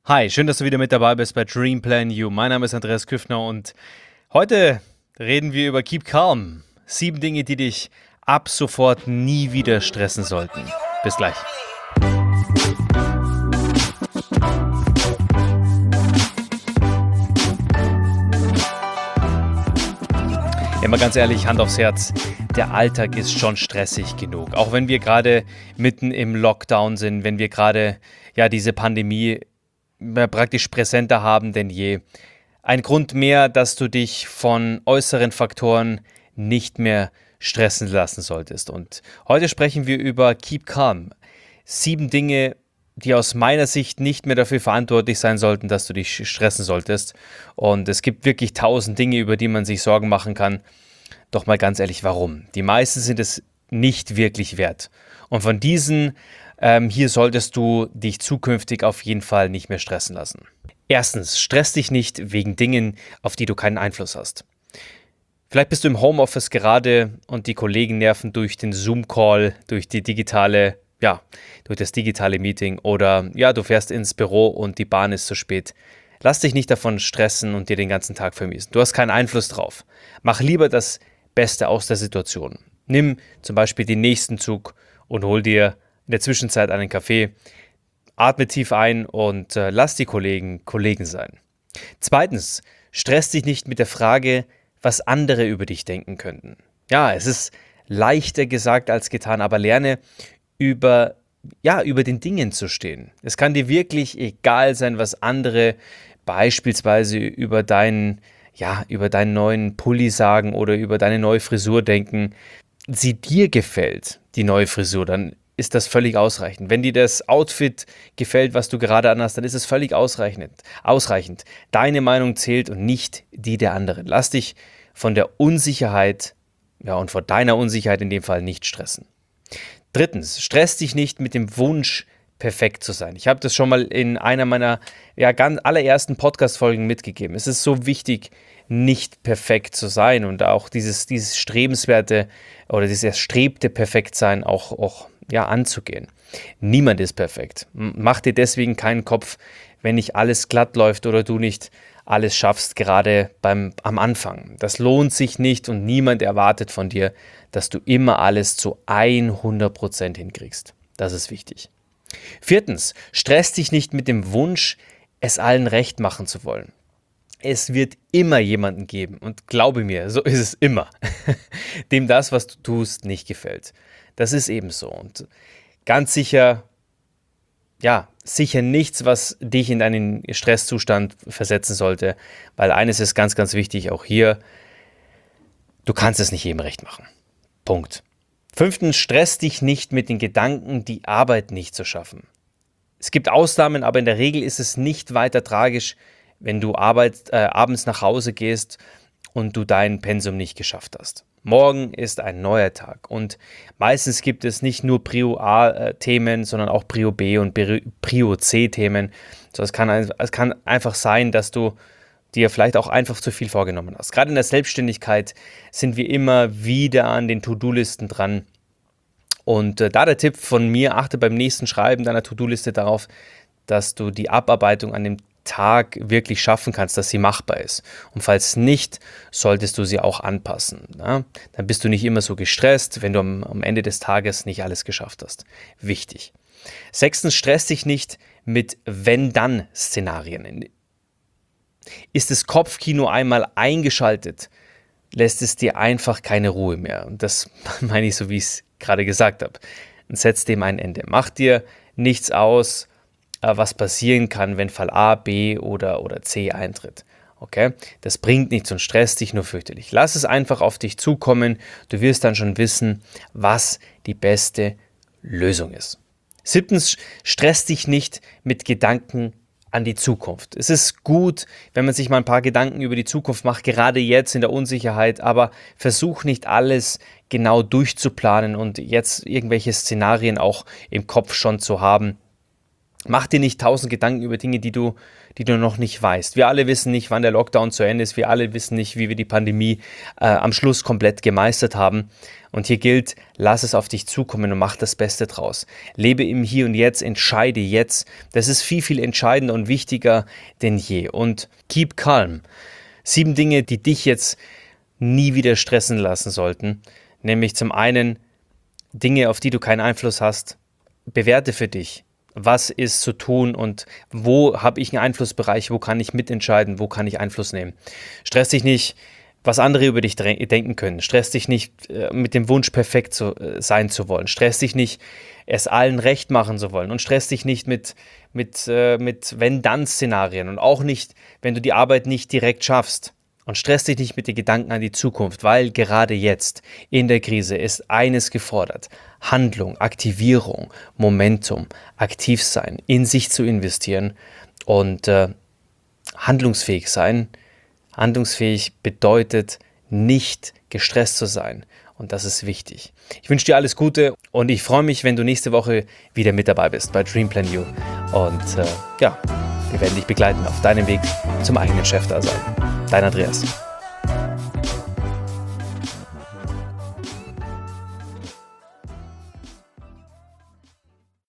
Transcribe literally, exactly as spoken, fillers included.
Hi, schön, dass du wieder mit dabei bist bei Dream Plan You. Mein Name ist Andreas Küffner und heute reden wir über Keep Calm. Sieben Dinge, die dich ab sofort nie wieder stressen sollten. Bis gleich. Ja, mal ganz ehrlich, Hand aufs Herz, der Alltag ist schon stressig genug. Auch wenn wir gerade mitten im Lockdown sind, wenn wir gerade ja diese Pandemie mehr praktisch präsenter haben denn je. Ein Grund mehr, dass du dich von äußeren Faktoren nicht mehr stressen lassen solltest. Und heute sprechen wir über Keep Calm. Sieben Dinge, die aus meiner Sicht nicht mehr dafür verantwortlich sein sollten, dass du dich stressen solltest. Und es gibt wirklich tausend Dinge, über die man sich Sorgen machen kann. Doch mal ganz ehrlich, warum? Die meisten sind es nicht wirklich wert. Und von diesen ähm, hier solltest du dich zukünftig auf jeden Fall nicht mehr stressen lassen. Erstens, stress dich nicht wegen Dingen, auf die du keinen Einfluss hast. Vielleicht bist du im Homeoffice gerade und die Kollegen nerven durch den Zoom-Call, durch die digitale, ja, durch das digitale Meeting oder ja, du fährst ins Büro und die Bahn ist zu spät. Lass dich nicht davon stressen und dir den ganzen Tag vermiesen. Du hast keinen Einfluss drauf. Mach lieber das Beste aus der Situation. Nimm zum Beispiel den nächsten Zug und hol dir in der Zwischenzeit einen Kaffee. Atme tief ein und äh, lass die Kollegen Kollegen sein. Zweitens, stress dich nicht mit der Frage, was andere über dich denken könnten. Ja, es ist leichter gesagt als getan, aber lerne über, ja, über den Dingen zu stehen. Es kann dir wirklich egal sein, was andere beispielsweise über deinen, ja, über deinen neuen Pulli sagen oder über deine neue Frisur denken. Sie dir gefällt, die neue Frisur, dann ist das völlig ausreichend. Wenn dir das Outfit gefällt, was du gerade anhast, dann ist es völlig ausreichend. ausreichend. Deine Meinung zählt und nicht die der anderen. Lass dich von der Unsicherheit, ja, und vor deiner Unsicherheit in dem Fall nicht stressen. Drittens, stress dich nicht mit dem Wunsch, perfekt zu sein. Ich habe das schon mal in einer meiner ja, ganz allerersten Podcast-Folgen mitgegeben. Es ist so wichtig, nicht perfekt zu sein und auch dieses, dieses strebenswerte oder dieses erstrebte Perfektsein auch, auch ja, anzugehen. Niemand ist perfekt. Mach dir deswegen keinen Kopf, wenn nicht alles glatt läuft oder du nicht alles schaffst, gerade beim, am Anfang. Das lohnt sich nicht und niemand erwartet von dir, dass du immer alles zu hundert Prozent hinkriegst. Das ist wichtig. Viertens, stress dich nicht mit dem Wunsch, es allen recht machen zu wollen. Es wird immer jemanden geben und glaube mir, so ist es immer, dem das, was du tust, nicht gefällt. Das ist eben so und ganz sicher, ja, sicher nichts, was dich in einen Stresszustand versetzen sollte, weil eines ist ganz, ganz wichtig, auch hier, du kannst es nicht jedem recht machen. Punkt. Fünftens, stress dich nicht mit den Gedanken, die Arbeit nicht zu schaffen. Es gibt Ausnahmen, aber in der Regel ist es nicht weiter tragisch, wenn du Arbeit, äh, abends nach Hause gehst und du dein Pensum nicht geschafft hast. Morgen ist ein neuer Tag und meistens gibt es nicht nur Prio A-Themen, sondern auch Prio B und Prio C-Themen. So, es kann, es kann einfach sein, dass du dir vielleicht auch einfach zu viel vorgenommen hast. Gerade in der Selbstständigkeit sind wir immer wieder an den To-Do-Listen dran. Und äh, da der Tipp von mir, achte beim nächsten Schreiben deiner To-Do-Liste darauf, dass du die Abarbeitung an dem Tag wirklich schaffen kannst, dass sie machbar ist. Und falls nicht, solltest du sie auch anpassen. Ja? Dann bist du nicht immer so gestresst, wenn du am, am Ende des Tages nicht alles geschafft hast. Wichtig. Sechstens, stress dich nicht mit Wenn-Dann-Szenarien. Ist das Kopfkino einmal eingeschaltet, lässt es dir einfach keine Ruhe mehr. Und das meine ich so, wie ich es gerade gesagt habe. Und setz dem ein Ende. Mach dir nichts aus, was passieren kann, wenn Fall A, B oder, oder C eintritt. Okay? Das bringt nichts und stresst dich nur fürchterlich. Lass es einfach auf dich zukommen. Du wirst dann schon wissen, was die beste Lösung ist. Siebtens, stress dich nicht mit Gedanken an die Zukunft. Es ist gut, wenn man sich mal ein paar Gedanken über die Zukunft macht, gerade jetzt in der Unsicherheit, aber versuch nicht alles genau durchzuplanen und jetzt irgendwelche Szenarien auch im Kopf schon zu haben. Mach dir nicht tausend Gedanken über Dinge, die du, die du noch nicht weißt. Wir alle wissen nicht, wann der Lockdown zu Ende ist. Wir alle wissen nicht, wie wir die Pandemie äh, am Schluss komplett gemeistert haben. Und hier gilt, lass es auf dich zukommen und mach das Beste draus. Lebe im Hier und Jetzt, entscheide jetzt. Das ist viel, viel entscheidender und wichtiger denn je. Und keep calm. Sieben Dinge, die dich jetzt nie wieder stressen lassen sollten. Nämlich zum einen Dinge, auf die du keinen Einfluss hast. Bewerte für dich. Was ist zu tun und wo habe ich einen Einflussbereich, wo kann ich mitentscheiden, wo kann ich Einfluss nehmen. Stress dich nicht, was andere über dich denken können. Stress dich nicht äh, mit dem Wunsch, perfekt zu, äh, sein zu wollen. Stress dich nicht, es allen recht machen zu wollen. Und stress dich nicht mit, mit, äh, mit Wenn-Dann-Szenarien und auch nicht, wenn du die Arbeit nicht direkt schaffst. Und stress dich nicht mit den Gedanken an die Zukunft, weil gerade jetzt in der Krise ist eines gefordert. Handlung, Aktivierung, Momentum, aktiv sein, in sich zu investieren und äh, handlungsfähig sein. Handlungsfähig bedeutet nicht gestresst zu sein und das ist wichtig. Ich wünsche dir alles Gute und ich freue mich, wenn du nächste Woche wieder mit dabei bist bei Dream Plan You und äh, ja, wir werden dich begleiten auf deinem Weg zum eigenen Chefdasein. Dein Andreas.